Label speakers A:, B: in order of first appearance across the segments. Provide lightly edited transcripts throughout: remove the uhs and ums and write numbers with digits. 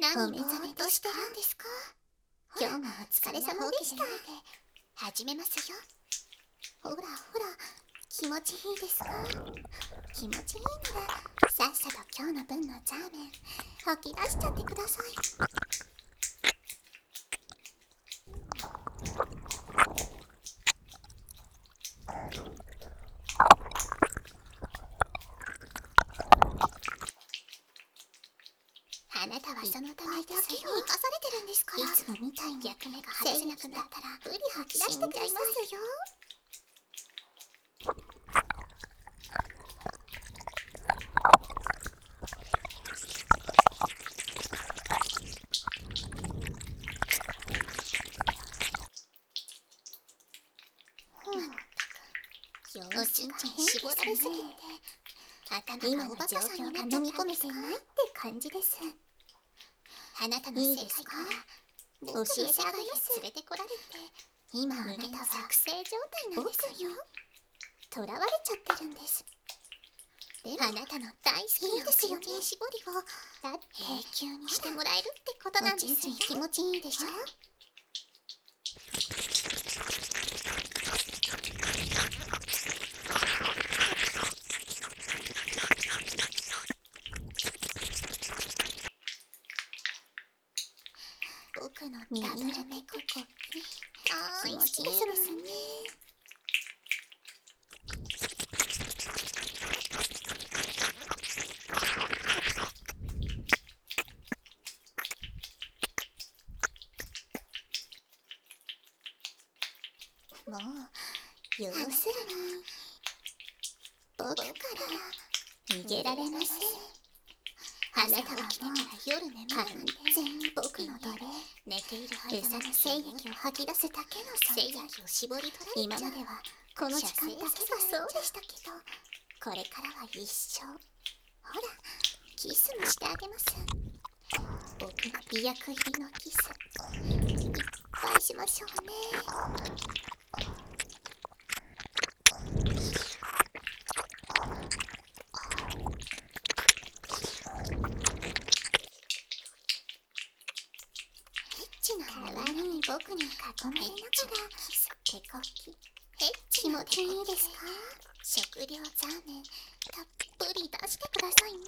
A: 何ぼーっとしてるんですか？今日もお疲れ様でした。始めますよ。ほらほら、気持ちいいですか？気持ちいいならさっさと今日の分のザーメン吐き出しちゃってください。あなたはそのためだけに生かされてるんですから。いつもみたいに役目が果たせなくなったらブリ吐き出してくださいよ。おちんちん絞られすぎて頭がおバカさんになっちゃ飲み込めてないって感じです。あなたの正解から教えてあげます。連れてこられて今あなたは覚醒状態なんですよ。囚われちゃってるんです。でもあなたの大好きなおちんちん絞りをだって永久にしてもらえるってことなんですよ。おちんちん気持ちいいでしょ？僕のダブル猫コ気持ちいいですね。もう要するに僕から逃げられません。あなたは起きてから夜眠る完全に僕の奴隷。寝ている間の精液を吐き出すだけの精液を絞り取られちゃう。今まではこの時間だけがそうでしたけど、これからは一生。ほら、キスもしてあげます。僕の美薬入りのキスいっぱいしましょうね。僕に囲まれながらキス手こき気持ちいいですか？食料ザーメンたっぷり出してくださいね。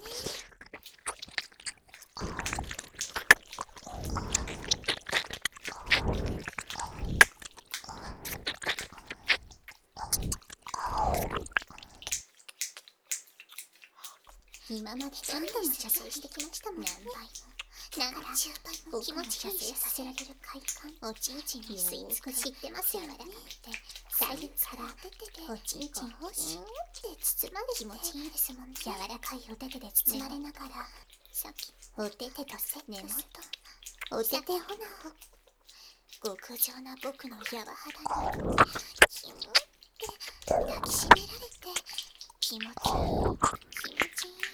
A: 今まで何度も射精してきましたもんね。何倍も何十倍も気持ちいい射させられる快感、おちんちんに吸い付く知ってますよね。左右からおちんちんをシューって包まれて気持ちいいですもんね。柔らかいお手手で包まれながらさっきお手手とセックスとお手手オナを極上な僕の柔肌にキュンって抱きしめられて気持ちいい気持ちいい。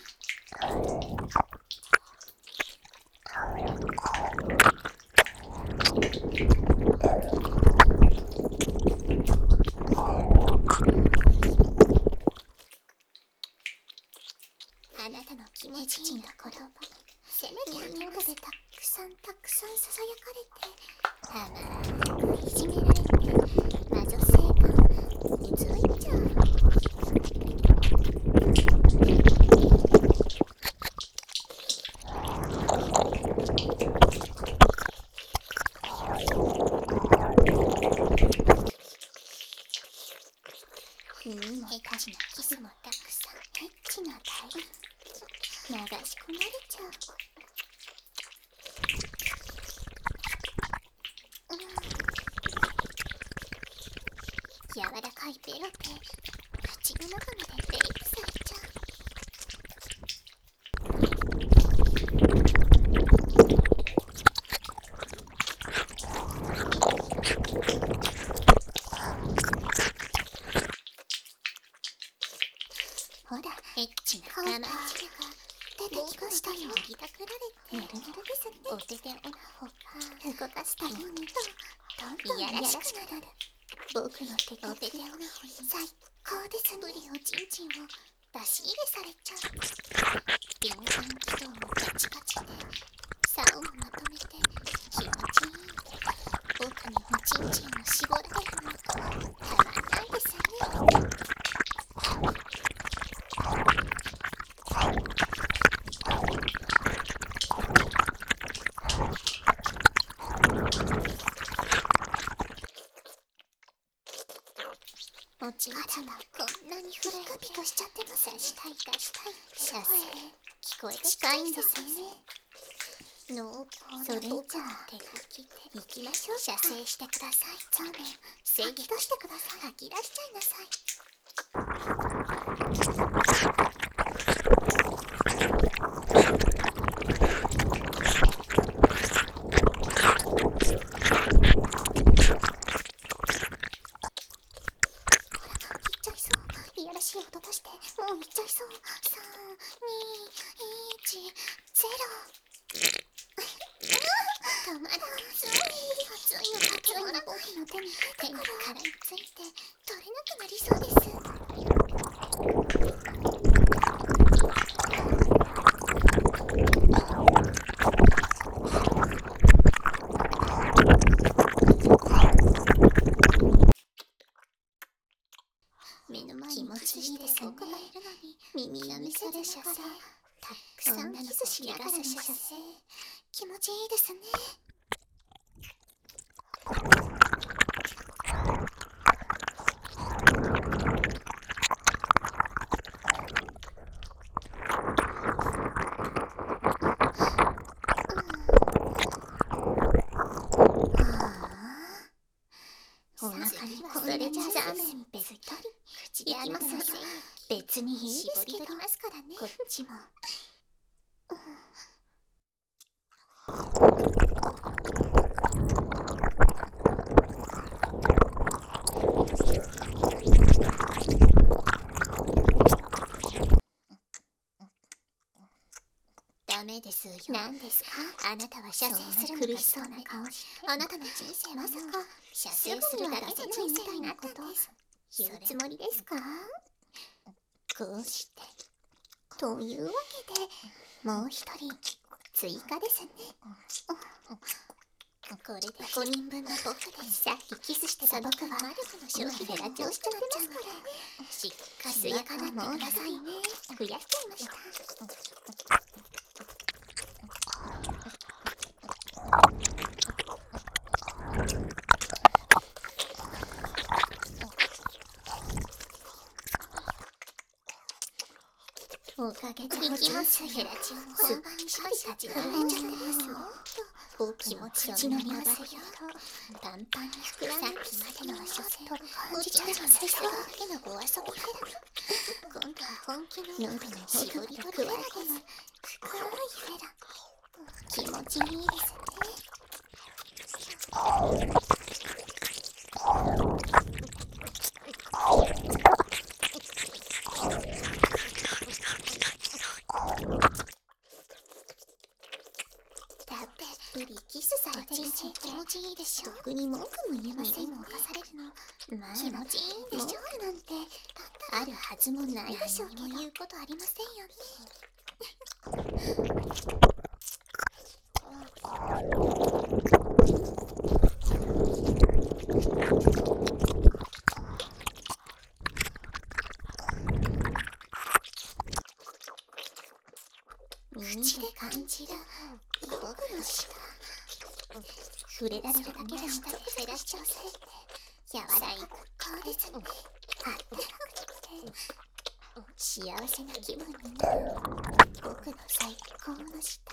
A: あなたの気持ちいいな言葉、せめてあの子でたくさんささやかれてたまーくいじめられて魔女性感についちゃう。エッチなキスもたくさんエッチな大流し込まれちゃう。柔らかいベロで口の中までレイプされちゃう。ほら、エッチな我慢汁が出てきましたよ。抱きたくられてぬるぬるですね。お手でオナホが動かすたびにどんどんいやらしくなる。僕の手と手でオナホに最高ですね。ブリおちんちんを出し入れされちゃう。敏感気道もカチカチで竿をまとめて気持ちいい奥におちんちんを絞られるのたまんないですね。おちんちんがこんなにピカピカしちゃってますね。したい射精聞こえ近いんですね。濃厚な僕の手が来て行きましょう。射精してください。そうね、吐き出してください。吐き出しちゃいなさい。いやらしい音出して、もう行っちゃいそう。3、2、1、0。たまらん。熱いのが止まらない。僕の手に絡みついて取れなくなりそうです。目の前に気持ちいいですね。僕がいるのに耳舐めされ射精、たくさんキスしながらの射精、気持ちいいですね。お腹にこれじゃ残念べっとり口できますね。別にいいですけど、こっちもダメですよ。何ですか？あなたは射精するのが苦しそうな顔して、あなたの人生まさか射精するだけで人生になったんです。言うつもりですか？こうしてというわけでもう一人追加ですね。これで5人分の僕です。さっきキスしてた僕は魔力の消費でラジオしちゃってますからね。しっかり吸いかなってくださいね。増やしちゃいました。おかげでおちんちんヘラチオン本番にしっかり立ち上がっちゃってますよ。気持ち口のまますよ。パンパンに膨らんでさっきまでのはしょっておじちゃんの最初だけのお遊びから今度は本気の喉の絞り取りフェラです。深いフェラ気持ちいいですね。キスされてるし気持ちいいでしょ。特に文句も言えません。も犯されるの気持ちいいんでしょ。文句なんてあるはずもないでしょうけど、言うことありませんよね。口で感じる僕の舌、触れられるだけで舌で減らしちゃうせいで柔らいこうですね。あったかくて幸せな気分になる僕の最高の舌。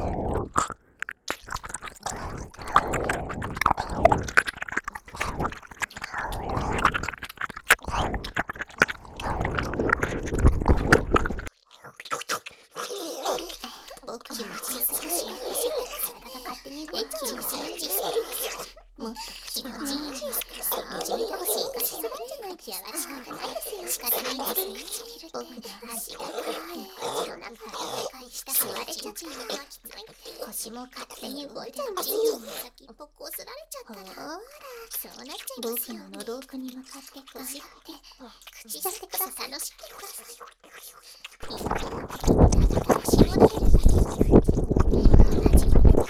A: 僕気持ちよくしようとして体が勝手に動いちゃう。もっと気持ちいいですから、地味でほしいかしらんじゃないとやらしかないですよ。仕方ないですね。僕の足が暗い口の中ででかい下吸われちゃってのがきつい。腰も勝手に動いちゃいますよ。先っぽこすられちゃったらほらそうなっちゃいますよ。僕の喉奥に向かって腰振って口出してください。楽しんでください。一方的にただただ絞られるだけ。同じような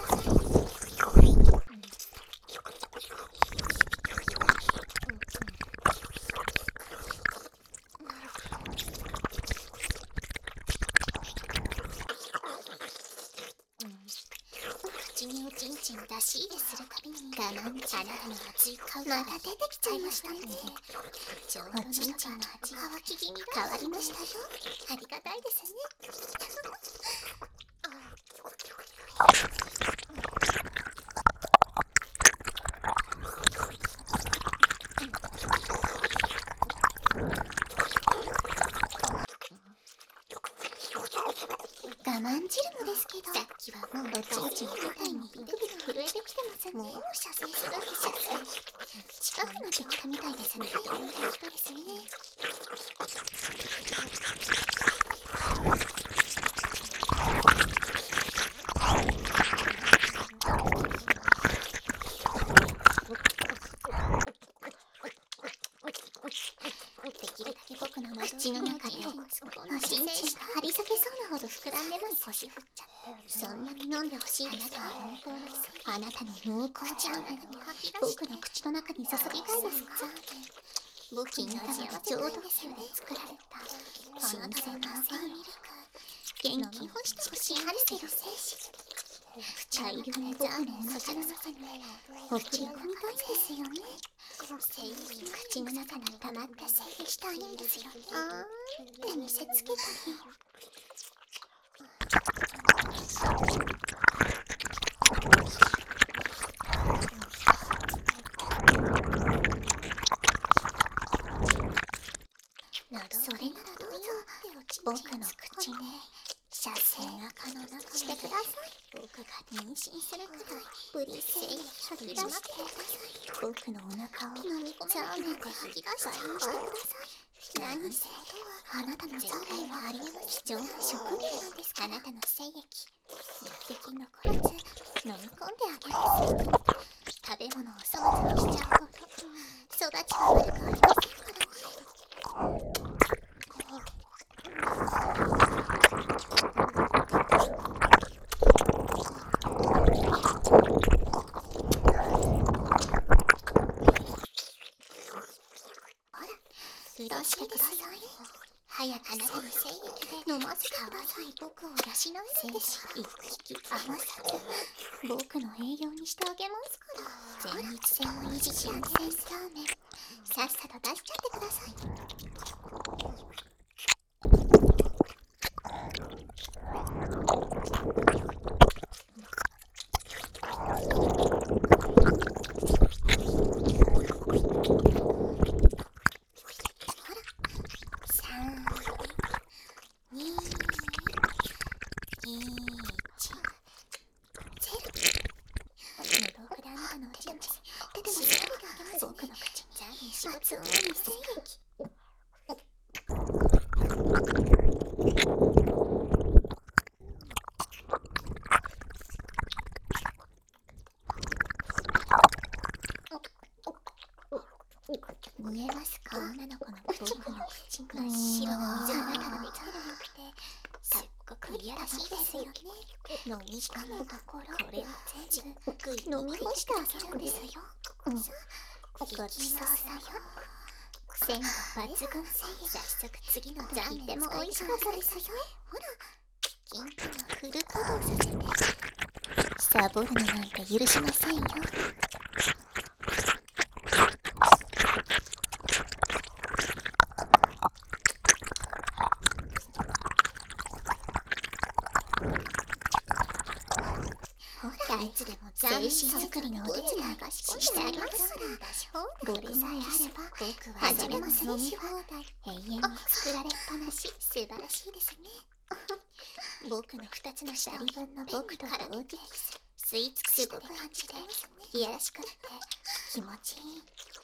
A: するたびに我慢汁あなたの熱い顔がまた出てきちゃいましたね。おちんちんの味が乾き気味変わりましたよ。ありがたいですね。我慢汁もですけど、さっきはもうおちんちんみたいにビクビク震えてきてますね。もう射精するんですよ。近くなってきたみたいですね。どういうことですね。できるだけ僕の口の中でおちんちんが張り裂けそうなほど膨らんでます。腰振っちゃってそんなに飲んでほしいですか。あなたの濃厚口の中に僕の口の中に注ぎたいですか。僕の味は浄土線で作られた新鮮な甘いミルク元気干してほしいんですけど大量に僕のお腹の中に送り込みたいんですよね。口の中に溜まった精液したいんですよね。って見せつけたりそれならどうぞ僕の口で射精してください。僕が妊娠するくらいブリ精液吐き出してください。僕のお腹を飲み込めなく吐き出してください。何せあなたの臓器はありえない貴重な食料なんですから。あなたの精液一滴残らず飲み込んであげます。食べ物を粗末にしちゃうほど育ちが悪くありませんからね。許してください。早くあなたの精液で飲ませてください。僕を養えるんです。一匹余さず僕の栄養にしてあげますから。前立腺を維持し安全すラーメンさっさと出しちゃってください。見えますか。女の子の僕の口が白の水の中の水が良くてすっごくいやらしいですよね。飲みしかもところこれを全部飲み干してあげるんですよ。ごちそうさよ。鮮度抜群。早速次のとっても美味しかったですよ。ほら元気のフル稼働させてサボるのなんて許しませんよ。いつでも精神作りのお手伝いしてあげますから。僕さえあれば僕は始めますね。飲み放題永遠に作られっぱなし。素晴らしいですね。僕の2つの下り分の僕と同時吸い尽くしてる感じでいやらしくって気持ちいい。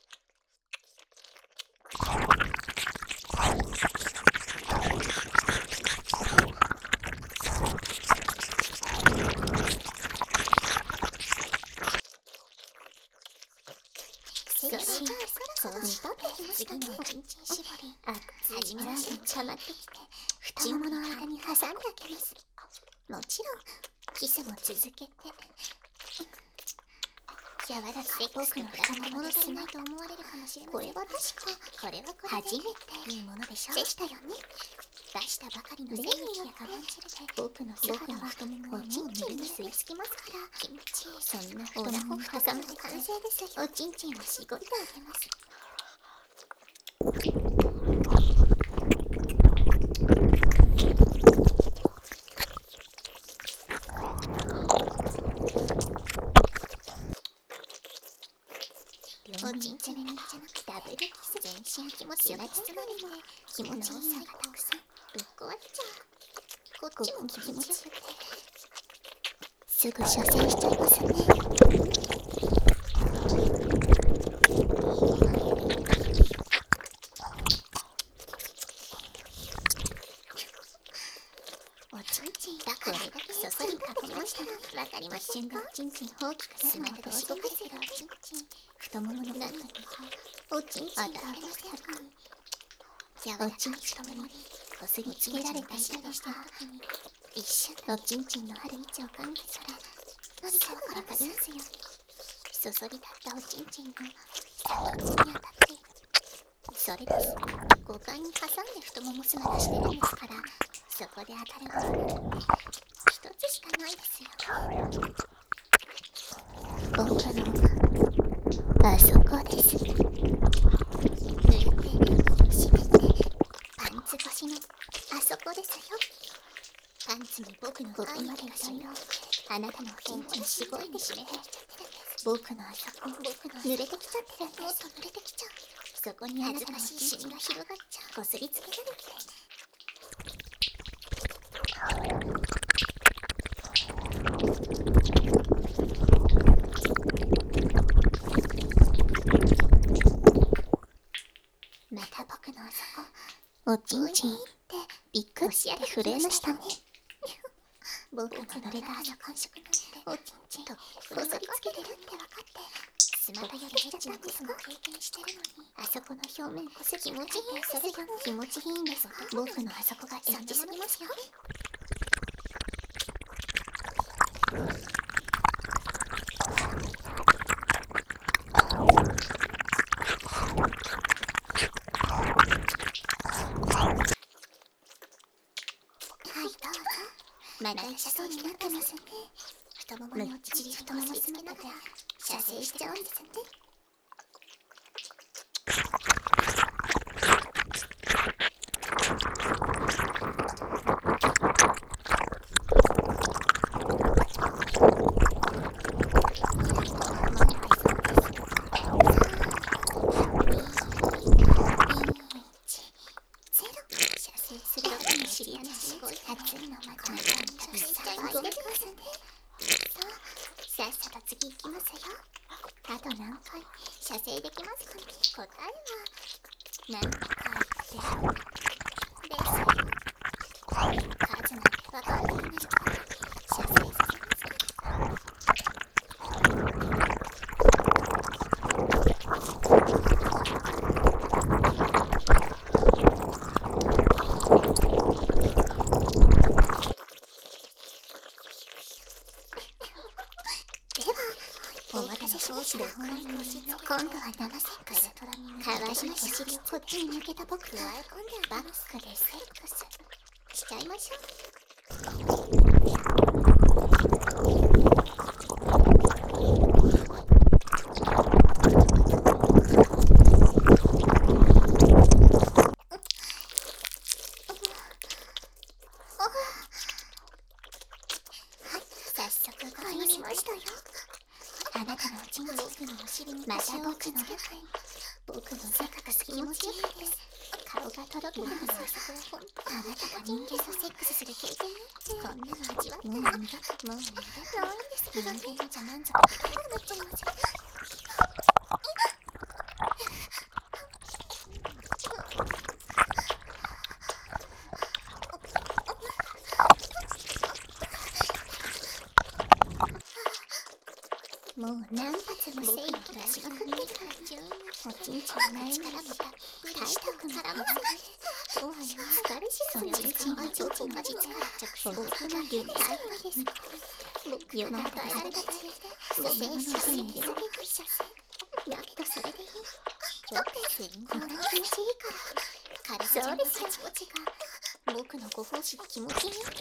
A: 次のおちんちん絞り始めましょう。溜まってきて太ももの間に挟んであげます。もちろんキスも続けて柔らかい僕の太ももの少ないと思われるかもしれません。これは確か、これはこれで初めていいものでしょ。でしたよね。出したばかりの精液やカレン汁で僕の素肌は太ももはおちんちんに吸い付きますから、気持ちいい。そんな太ももに挟むと完成ですよ。おちんちんをしごいてあげます。おちんちんにじゃなくダブルキス、全身気持ちが包まれて気持ちいいのがたくさんぶっ壊れちゃう。こっちも気持ちよくてすぐ射精しちゃいますね。おちんちんだからそそりかけましたらわかりませんが、おちんちん大きくなるまでしごかせるおちんちん、太ももの中におちんちんがありませんか。おちんちんにこすりつけられたりしてる時に一瞬おちんちんのある位置を感じたら何かわかりますようにそそりだったおちんちんが先に当たっている。それです。股間に挟んで太もも砂がしてるんですから、そこで当たるものなんて一つしかないですよ。僕のあそこです。抜いて閉めてパンツ越しのあそこですよ。パンツに僕のここまでの色をあなたのおちんちんしごいて締めて僕のあそこ濡れてきちゃってるんです。もっと濡れてきちゃう。そこにあなたのシミが広がっちゃう。こすりつけられてまた僕のあそこおちんちんってびっくりして震えましたね。僕の濡れたあの感触なんておちんちんとこすりつけてるって分かってスマホよりエッチなことも経験してるのに、あそこの表面こす気持ちいい。それが気持ちいいんですか。僕のあそこがエッチすぎますよ。はい、どうぞ。まだ痛そうになってますね。太ももにおちんちん太ももつけながら射精しちゃうんですね。知り合いすごい熱いのまた射精しちゃいますね。さっさと次行きますよ。あと何回射精できますかね。答えは何回ですよ。数なんて分かんないんですから射精させますか。お待たせしました。今度は7セックス。かわいいお尻をこっちに向けた僕がバックでセックスしちゃいましょう。早速ご用意しましたよ。あなたのおちんちん僕のお尻にまた僕の中が気持ちいいです。顔がとろけてます。あなたが人間とセックスする経験こんなの味わったらもうなんですけどね。人間じゃ満足できなくなっちゃいます。もう何発も精液がしまくってるからおちんちんの力もたっぷりしたく絡ませてもはやスカルシスの時間はちょっと実は僕が流体です。僕が与えられた知恵で精子を引き下げてとそれでいい。こんなに気持ちいいから体中のカチコチが僕のご奉仕で気持ちいいんです。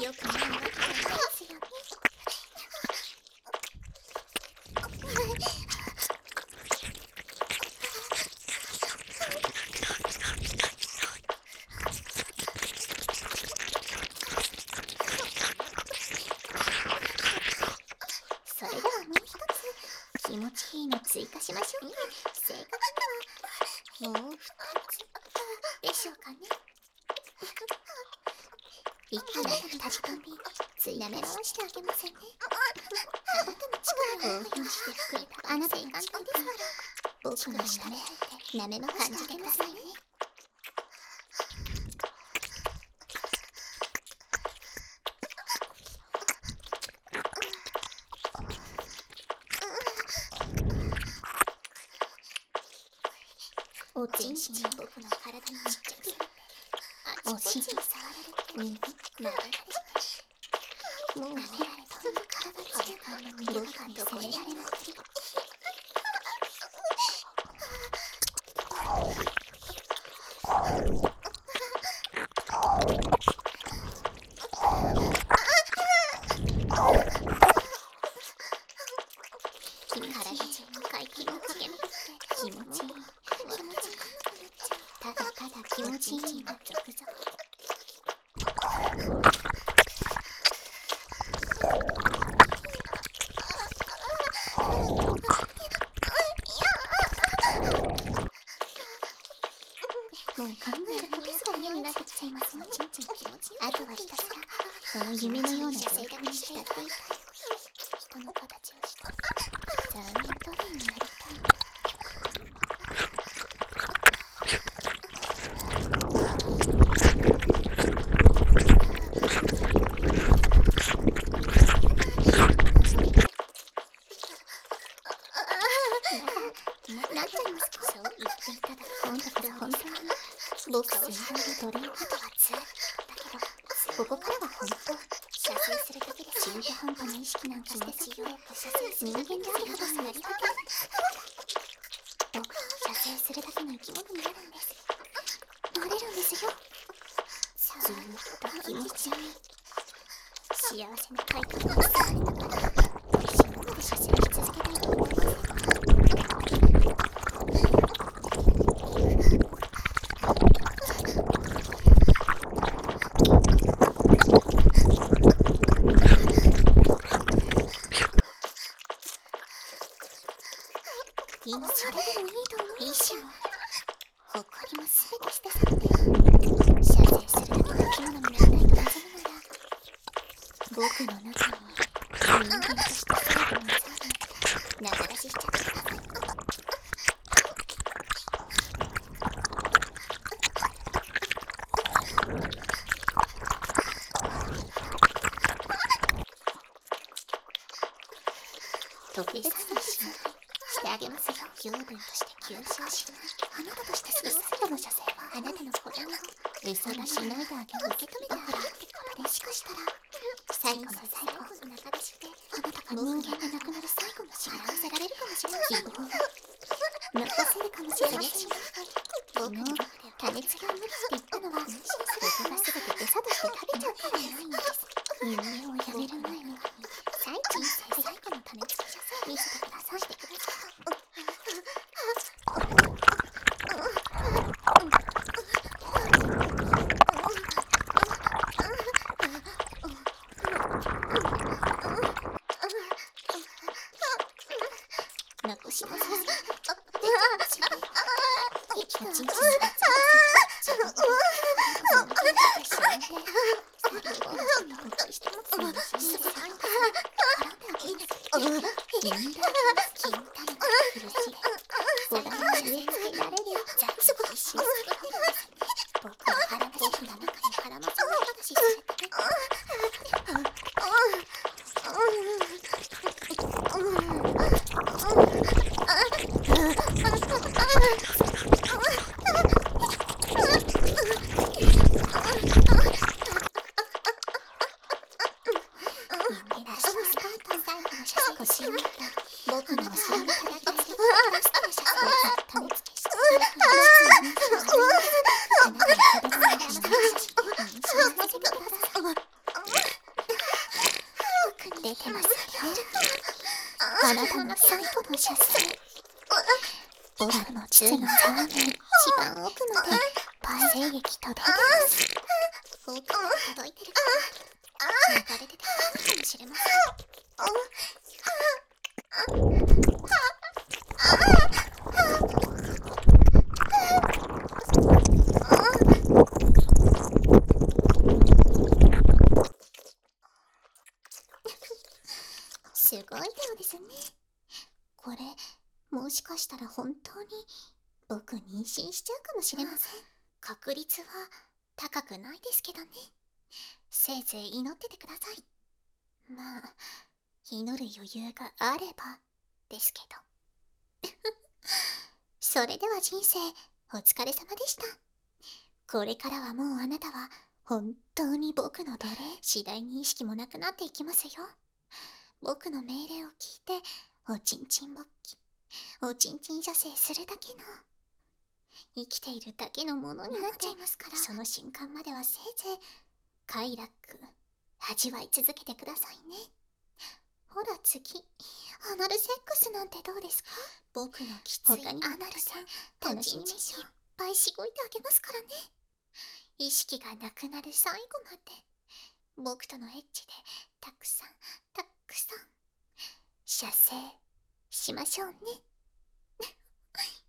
A: よくないわけじゃないですよね。それではもう一つ気持ちいいの追加しましょう。正確にはもう二つでしょうかね。一気に立ち込み舐め回してあげませんね。あなたの力を応援してくれたあなたの力ですから僕の下で舐め回してあげなさいね。おちんちん僕の体に密着されてあちこちに触られて撫でられてもう舐められた体中僕が責められまくり体中の回帰を駆け巡って気持ちいいただただ気持ちいいが続々もう考えることが嫌になってきちゃいますね。ちんちん気持ちいい。あとはひたすらその夢のような状態に浸っていたい。人の形をしたザーメントリーになりたい。なっちゃいますか。そう言っていただ今度から本当に僕を知らないドリームとはずっとだけどここからは本当射精するだけで中途半端な意識なんかして強い人間であることになりかける僕射精するだけの生き物になるんです。なれるんですよ。ずっと気持ちいい幸せな快感が伝わりながら死ぬまで射精し続けたいと思います。それでもいいと思う。いいじゃん。誇りもすべて捨て去って射精するだけの生き物になりたいと望むなら僕の中に人間として最後の罪ながらししちゃってください。特別なししてあげますよ。養分として吸収しないあなたとして過ごすよの射精はあなたの子供を餌がしないであげる受け止めてあげるってことでもしかしたら最後の最後の中出しであなたが人間が亡くなる最後の幸せられるかもしれない希望を残せるかもしれません。僕の加熱が無理って言ったのは僕が全て餌として食べちゃうからないんです。人間をやめる前に最後の種付き射精見せてください。してください。残しなさい。おちんちんが僕の後ろに叩きつけ僕の膣の沢の一番奥まで精液届いてます。奥まで届いてるから流れ出てくるかもしれません。すごい量ですね。これもしかしたら本当に僕妊娠しちゃうかもしれません。確率は高くないですけどね。せいぜい祈っててください。まあ祈る余裕があればですけど。それでは人生お疲れ様でした。これからはもうあなたは本当に僕の奴隷。次第に意識もなくなっていきますよ。僕の命令を聞いておちんちん勃起、おちんちん射精するだけの生きているだけのものになっちゃいますから、その瞬間まではせいぜい快楽味わい続けてくださいね。ほら次、アナルセックスなんてどうですか？僕のきついアナルさん楽しみましょう。いっぱいしごいてあげますからね。意識がなくなる最後まで僕とのエッチでたくさん射精しましょうね。